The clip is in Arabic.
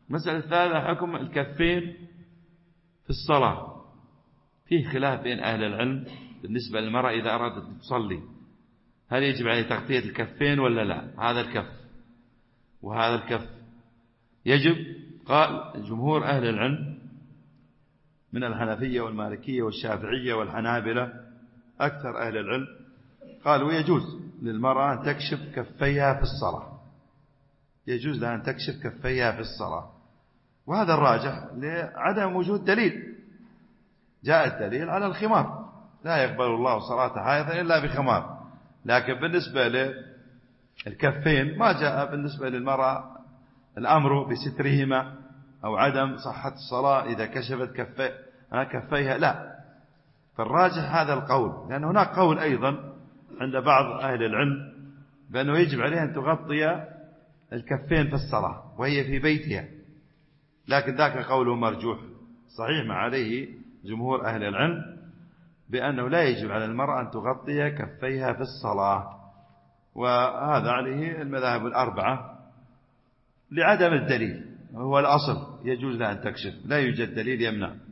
المسألة الثالثة حكم الكفين في الصلاة. فيه خلاف بين أهل العلم بالنسبة للمرأة إذا أرادت أن تصلي، هل يجب عليه تغطية الكفين ولا لا؟ هذا الكف وهذا الكف يجب. قال جمهور أهل العلم من الحنفية والمالكية والشافعية والحنابلة، أكثر أهل العلم قالوا يجوز للمرأة أن تكشف كفيها في الصلاة، يجوز لها أن تكشف كفيها في الصلاة، وهذا الراجح لعدم وجود دليل. جاء الدليل على الخمار، لا يقبل الله صلاة حائض إلا بخمار، لكن بالنسبة للكفين ما جاء بالنسبة للمرأة الأمر بسترهما أو عدم صحة الصلاة إذا كشفت كفيها، لا. فالراجح هذا القول، لأن هناك قول أيضا عند بعض أهل العلم بأنه يجب عليها أن تغطي الكفين في الصلاة وهي في بيتها، لكن ذاك قوله مرجوح. صحيح ما عليه جمهور أهل العلم بأنه لا يجب على المرأة أن تغطي كفيها في الصلاة، وهذا عليه المذاهب الأربعة لعدم الدليل. هو الأصل يجوز لها أن تكشف، لا يوجد دليل يمنع.